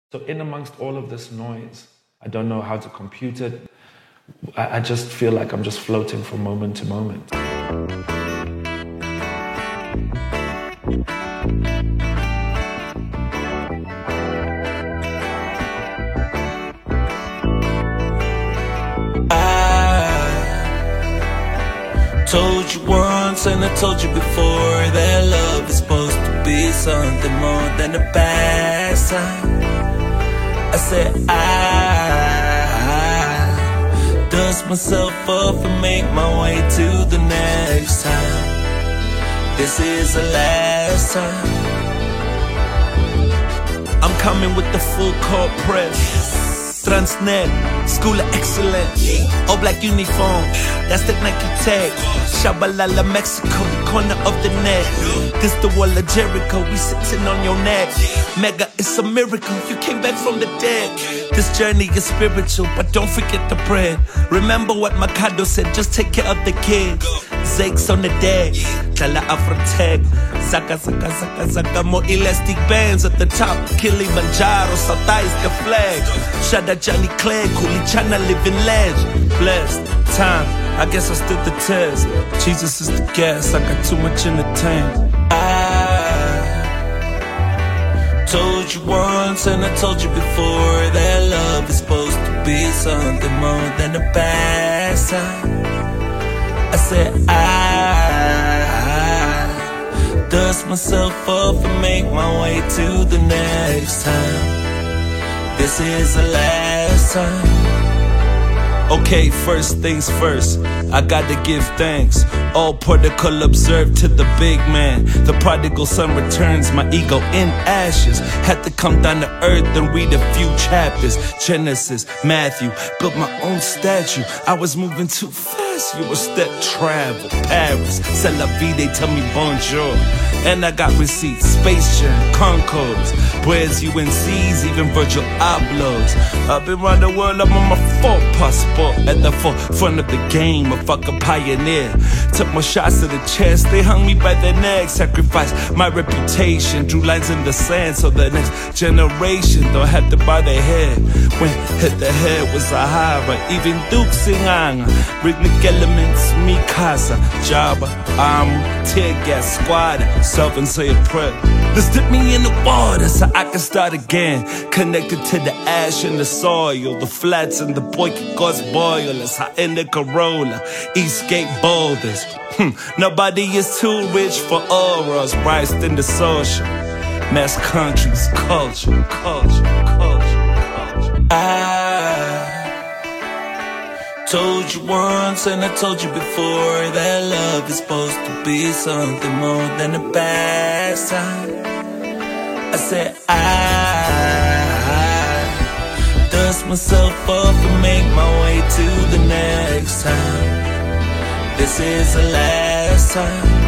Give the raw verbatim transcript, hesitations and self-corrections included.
So in amongst all of this noise, I don't know how to compute it. I, I just feel like I'm just floating from moment to moment. I told you once and I told you before that love is supposed to be something more than a pastime. I said I, I dust myself up and make my way to the next time. This is the last time. I'm coming with the full court press. Transnet, School of Excellence, all black uniform, that's the Nike tag. Shabalala, Mexico, the corner of the net. This the wall of Jericho, we sitting on your neck. Mega, it's a miracle, you came back from the dead. This journey is spiritual, but don't forget the bread. Remember what Mikado said, just take care of the kids. Zakes on the deck, Tala Afrotech. Zaka, zaka, zaka, zaka, more elastic bands at the top. Kilimanjaro, Sata is the flag. Shada Johnny Clegg, Kulichana living legend. Blessed time, I guess I stood the test. Jesus is the gas, I got too much in the tank. I told you once and I told you before that love is supposed to be something more than a pastime. I said I dust myself up and make my way to the next time. This is the last time. Okay, first things first, I gotta give thanks. All protocol observed to the big man. The prodigal son returns, my ego in ashes. Had to come down to earth and read a few chapters. Genesis, Matthew, built my own statue. I was moving too fast, you were step travel. Paris, c'est la vie, they tell me bonjour. And I got receipts, Space Jam, Concords, Breads, U N Cs, even Virgil Ablohs. I've been around the world, I'm on my fourth passport. At the forefront of the game, a fucking pioneer. Took my shots to the chest, they hung me by the neck. Sacrificed my reputation, drew lines in the sand so the next generation don't have to bow their head. When hit the head was Sahara, even Duke Singanga, rhythmic elements, Mikasa, Jabba, Amu, tear gas, squad, self and say a prayer. Just dip me in the water so I can start again. Connected to the ash and the soil, the flats and the Boyka Ghost boilers, hot in the Corolla, Eastgate boulders. Hm, nobody is too rich for auras, priced in the social. Mass countries, culture, culture, culture, culture. I told you once and I told you before that love is supposed to be something more than a pastime. I said I dust myself up and make my way to the next time. This is the last time.